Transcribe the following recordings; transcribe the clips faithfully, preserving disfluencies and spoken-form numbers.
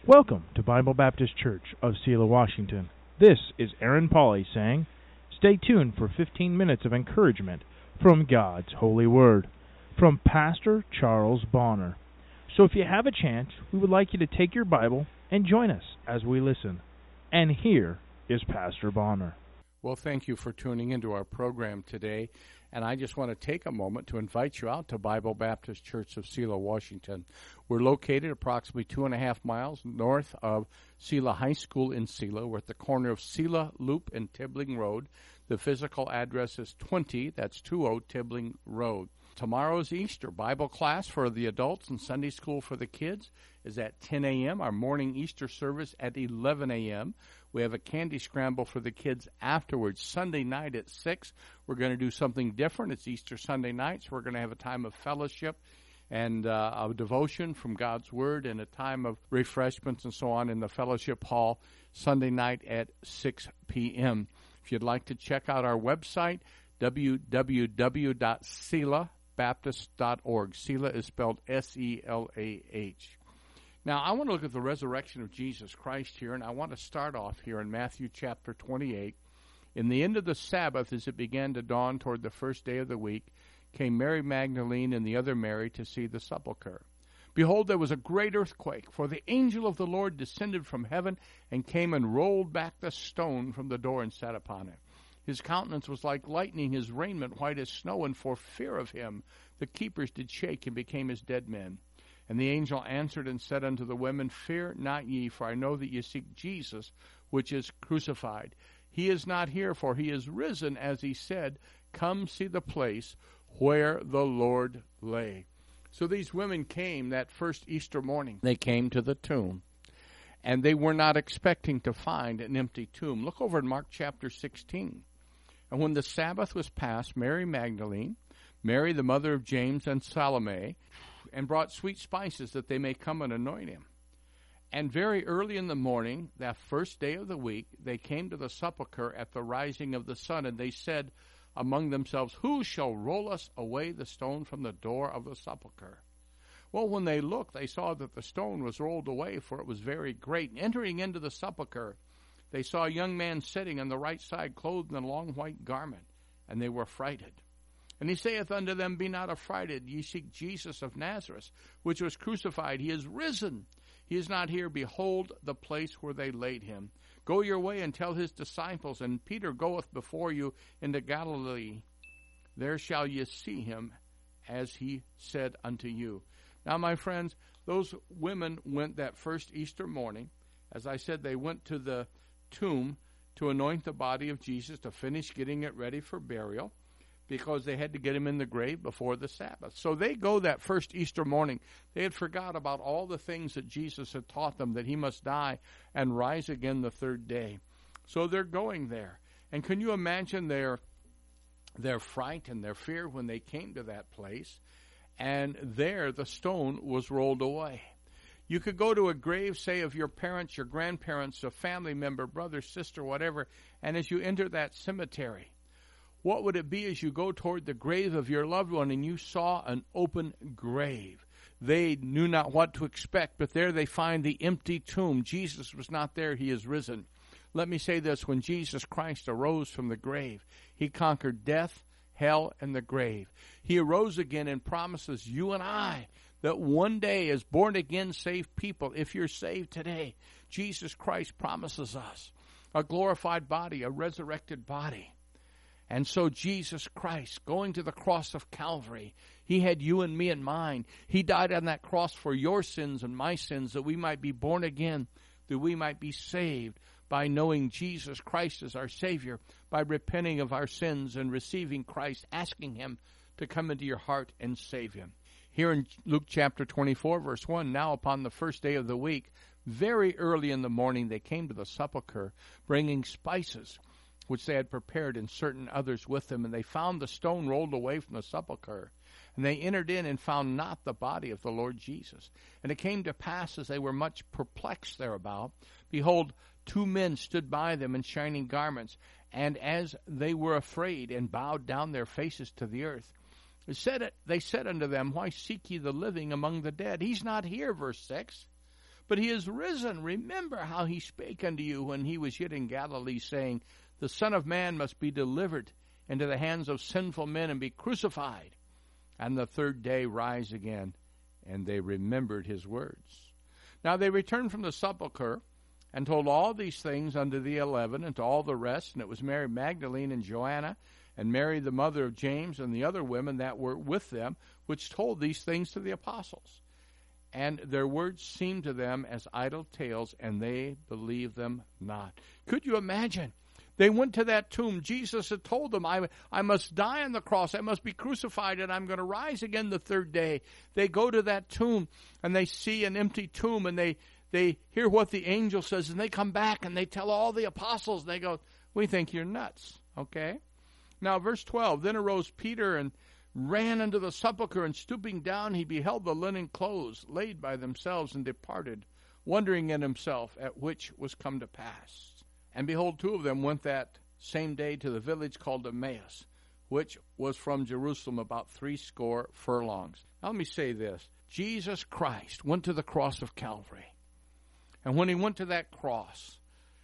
Welcome to Bible Baptist Church of Selah, Washington. This is Aaron Pauley saying, stay tuned for fifteen minutes of encouragement from God's Holy Word, from Pastor Charles Bonner. So if you have a chance, we would like you to take your Bible and join us as we listen. And here is Pastor Bonner. Well, thank you for tuning into our program today. And I just want to take a moment to invite you out to Bible Baptist Church of Selah, Washington. We're located approximately two and a half miles north of Selah High School in Selah. We're at the corner of Selah Loop and Tibbling Road. The physical address is twenty, that's twenty Tibbling Road. Tomorrow's Easter Bible class for the adults and Sunday school for the kids is at ten a.m. Our morning Easter service at eleven a.m. We have a candy scramble for the kids afterwards. Sunday night at six, we're going to do something different. It's Easter Sunday night, so we're going to have a time of fellowship and uh, of devotion from God's Word and a time of refreshments and so on in the fellowship hall Sunday night at six p.m. If you'd like to check out our website, w w w dot selah baptist dot org. Selah is spelled S E L A H. Now, I want to look at the resurrection of Jesus Christ here, and I want to start off here in Matthew chapter twenty-eight. In the end of the Sabbath, as it began to dawn toward the first day of the week, came Mary Magdalene and the other Mary to see the sepulchre. Behold, there was a great earthquake, for the angel of the Lord descended from heaven and came and rolled back the stone from the door and sat upon it. His countenance was like lightning, his raiment white as snow, and for fear of him the keepers did shake and became as dead men. And the angel answered and said unto the women, Fear not ye, for I know that ye seek Jesus, which is crucified. He is not here, for he is risen, as he said. Come see the place where the Lord lay. So these women came that first Easter morning. They came to the tomb, and they were not expecting to find an empty tomb. Look over in Mark chapter sixteen. And when the Sabbath was past, Mary Magdalene, Mary the mother of James, and Salome, and brought sweet spices that they may come and anoint him. And very early in the morning, that first day of the week, they came to the sepulchre at the rising of the sun, and they said among themselves, Who shall roll us away the stone from the door of the sepulchre? Well, when they looked, they saw that the stone was rolled away, for it was very great. And entering into the sepulchre, they saw a young man sitting on the right side, clothed in a long white garment, and they were affrighted. And he saith unto them, Be not affrighted, ye seek Jesus of Nazareth, which was crucified. He is risen. He is not here. Behold the place where they laid him. Go your way and tell his disciples, and Peter goeth before you into Galilee. There shall ye see him, as he said unto you. Now, my friends, those women went that first Easter morning. As I said, they went to the tomb to anoint the body of Jesus, to finish getting it ready for burial, because they had to get him in the grave before the Sabbath. So they go that first Easter morning. They had forgot about all the things that Jesus had taught them, that he must die and rise again the third day. So they're going there. And can you imagine their, their fright and their fear when they came to that place? And there the stone was rolled away. You could go to a grave, say, of your parents, your grandparents, a family member, brother, sister, whatever, and as you enter that cemetery, what would it be as you go toward the grave of your loved one and you saw an open grave? They knew not what to expect, but there they find the empty tomb. Jesus was not there. He is risen. Let me say this. When Jesus Christ arose from the grave, he conquered death, hell, and the grave. He arose again and promises you and I that one day, as born-again saved people, if you're saved today, Jesus Christ promises us a glorified body, a resurrected body. And so Jesus Christ, going to the cross of Calvary, he had you and me in mind. He died on that cross for your sins and my sins, that we might be born again, that we might be saved by knowing Jesus Christ as our Savior, by repenting of our sins and receiving Christ, asking him to come into your heart and save him. Here in Luke chapter twenty-four, verse one, now upon the first day of the week, very early in the morning, they came to the sepulchre, bringing spices, which they had prepared, and certain others with them. And they found the stone rolled away from the sepulchre. And they entered in and found not the body of the Lord Jesus. And it came to pass, as they were much perplexed thereabout, behold, two men stood by them in shining garments. And as they were afraid, and bowed down their faces to the earth, they said, they said unto them, Why seek ye the living among the dead? He's not here, verse six, but he is risen. Remember how he spake unto you when he was yet in Galilee, saying, the Son of Man must be delivered into the hands of sinful men and be crucified, and the third day rise again. And they remembered his words. Now they returned from the sepulchre, and told all these things unto the eleven, and to all the rest. And it was Mary Magdalene, and Joanna, and Mary the mother of James, and the other women that were with them, which told these things to the apostles. And their words seemed to them as idle tales, and they believed them not. Could you imagine? They went to that tomb. Jesus had told them, I, I must die on the cross. I must be crucified, and I'm going to rise again the third day. They go to that tomb, and they see an empty tomb, and they, they hear what the angel says, and they come back, and they tell all the apostles, and they go, we think you're nuts, okay? Now, verse twelve, then arose Peter and ran unto the sepulchre, and stooping down, he beheld the linen clothes laid by themselves, and departed, wondering in himself at which was come to pass. And behold, two of them went that same day to the village called Emmaus, which was from Jerusalem about threescore furlongs. Now let me say this. Jesus Christ went to the cross of Calvary. And when he went to that cross,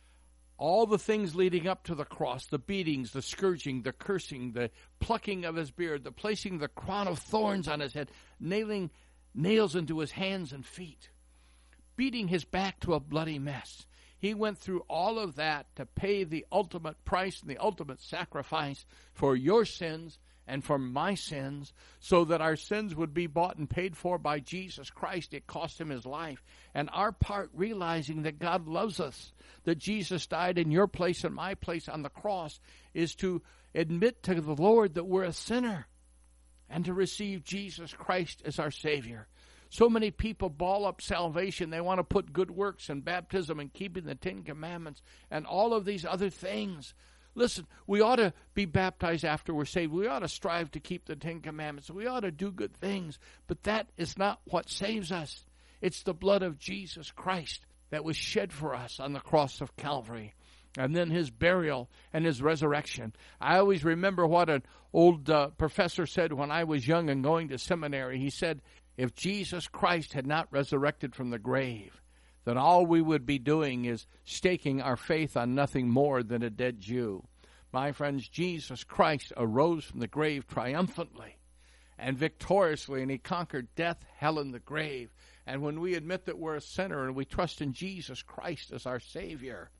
all the things leading up to the cross, the beatings, the scourging, the cursing, the plucking of his beard, the placing the crown of thorns on his head, nailing nails into his hands and feet, beating his back to a bloody mess. He went through all of that to pay the ultimate price and the ultimate sacrifice for your sins and for my sins, so that our sins would be bought and paid for by Jesus Christ. It cost him his life. And our part, realizing that God loves us, that Jesus died in your place and my place on the cross, is to admit to the Lord that we're a sinner and to receive Jesus Christ as our Savior. So many people ball up salvation. They want to put good works and baptism and keeping the Ten Commandments and all of these other things. Listen, we ought to be baptized after we're saved. We ought to strive to keep the Ten Commandments. We ought to do good things. But that is not what saves us. It's the blood of Jesus Christ that was shed for us on the cross of Calvary. And then his burial and his resurrection. I always remember what an old uh, professor said when I was young and going to seminary. He said, if Jesus Christ had not resurrected from the grave, then all we would be doing is staking our faith on nothing more than a dead Jew. My friends, Jesus Christ arose from the grave triumphantly and victoriously, and he conquered death, hell, and the grave. And when we admit that we're a sinner and we trust in Jesus Christ as our Savior,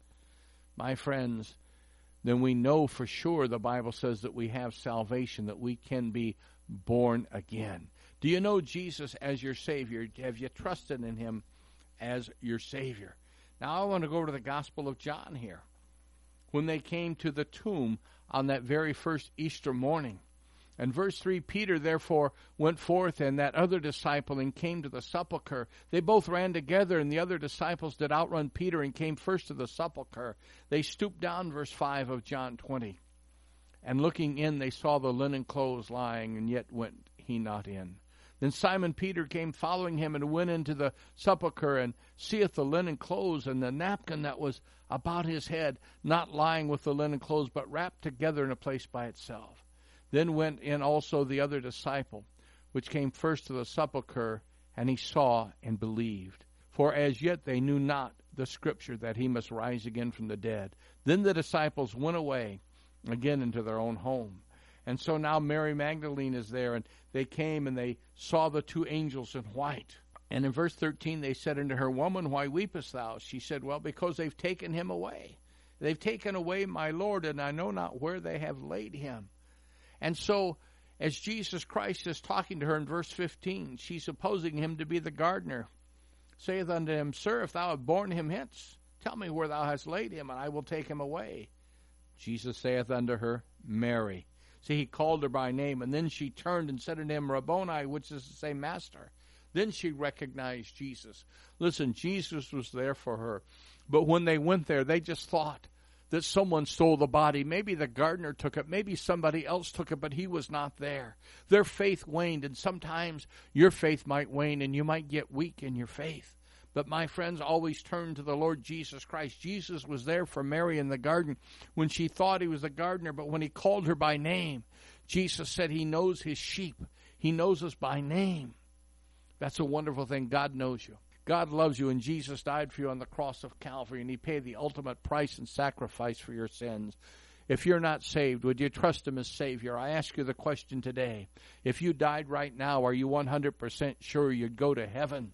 my friends, then we know for sure the Bible says that we have salvation, that we can be born again. Do you know Jesus as your Savior? Have you trusted in him as your Savior? Now I want to go to the Gospel of John here. When they came to the tomb on that very first Easter morning. And verse three, Peter therefore went forth, and that other disciple, and came to the sepulchre. They both ran together, and the other disciples did outrun Peter, and came first to the sepulchre. They stooped down, verse five of John twenty. And looking in, they saw the linen clothes lying, and yet went he not in. Then Simon Peter came following him, and went into the sepulchre, and seeth the linen clothes, and the napkin that was about his head, not lying with the linen clothes, but wrapped together in a place by itself. Then went in also the other disciple, which came first to the sepulchre, and he saw and believed. For as yet they knew not the scripture, that he must rise again from the dead. Then the disciples went away again into their own home. And so now Mary Magdalene is there, and they came and they saw the two angels in white. And in verse thirteen they said unto her, Woman, why weepest thou? She said, Well, because they've taken him away. They've taken away my Lord, and I know not where they have laid him. And so, as Jesus Christ is talking to her in verse fifteen, she's supposing him to be the gardener. Saith unto him, Sir, if thou have borne him hence, tell me where thou hast laid him, and I will take him away. Jesus saith unto her, Mary. See, he called her by name, and then she turned and said unto him, Rabboni, which is to say, Master. Then she recognized Jesus. Listen, Jesus was there for her. But when they went there, they just thought that someone stole the body. Maybe the gardener took it. Maybe somebody else took it, but he was not there. Their faith waned, and sometimes your faith might wane, and you might get weak in your faith. But my friends, always turn to the Lord Jesus Christ. Jesus was there for Mary in the garden when she thought he was the gardener, but when he called her by name, Jesus said he knows his sheep. He knows us by name. That's a wonderful thing. God knows you. God loves you, and Jesus died for you on the cross of Calvary, and he paid the ultimate price and sacrifice for your sins. If you're not saved, would you trust him as Savior? I ask you the question today. If you died right now, are you one hundred percent sure you'd go to heaven?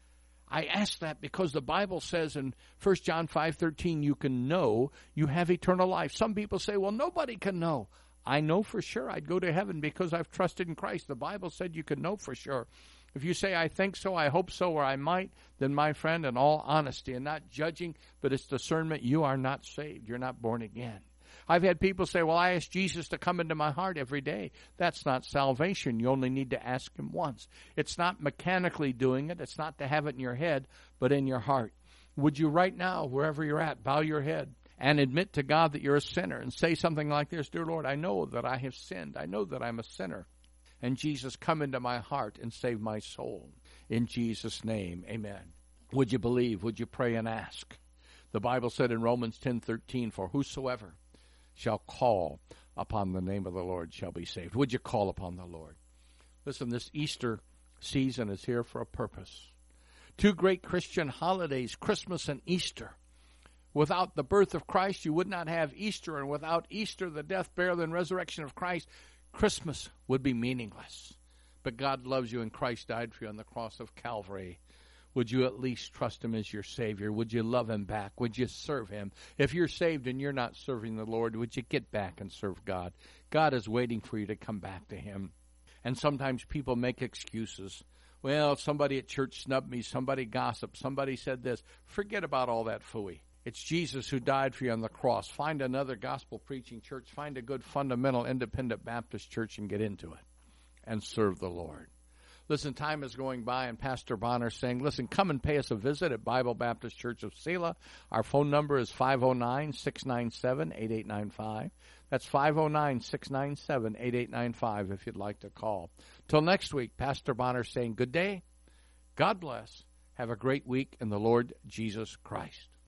I ask that because the Bible says in First John five thirteen, you can know you have eternal life. Some people say, well, nobody can know. I know for sure I'd go to heaven because I've trusted in Christ. The Bible said you could know for sure. If you say, I think so, I hope so, or I might, then my friend, in all honesty, and not judging, but it's discernment, you are not saved. You're not born again. I've had people say, well, I ask Jesus to come into my heart every day. That's not salvation. You only need to ask him once. It's not mechanically doing it. It's not to have it in your head, but in your heart. Would you right now, wherever you're at, bow your head and admit to God that you're a sinner and say something like this, Dear Lord, I know that I have sinned. I know that I'm a sinner. And Jesus, come into my heart and save my soul. In Jesus' name, amen. Would you believe? Would you pray and ask? The Bible said in Romans ten thirteen, for whosoever shall call upon the name of the Lord shall be saved. Would you call upon the Lord? Listen, this Easter season is here for a purpose. Two great Christian holidays, Christmas and Easter. Without the birth of Christ, you would not have Easter, and without Easter, the death, burial, and resurrection of Christ, Christmas would be meaningless. But God loves you, and Christ died for you on the cross of Calvary. Would you at least trust him as your Savior? Would you love him back? Would you serve him? If you're saved and you're not serving the Lord, would you get back and serve God? God is waiting for you to come back to him. And sometimes people make excuses. Well, somebody at church snubbed me. Somebody gossiped. Somebody said this. Forget about all that phooey. It's Jesus who died for you on the cross. Find another gospel-preaching church. Find a good fundamental independent Baptist church and get into it and serve the Lord. Listen, time is going by, and Pastor Bonner saying, listen, come and pay us a visit at Bible Baptist Church of Selah. Our phone number is five oh nine, six nine seven, eight eight nine five. That's five oh nine, six nine seven, eight eight nine five if you'd like to call. Till next week, Pastor Bonner saying good day, God bless, have a great week in the Lord Jesus Christ.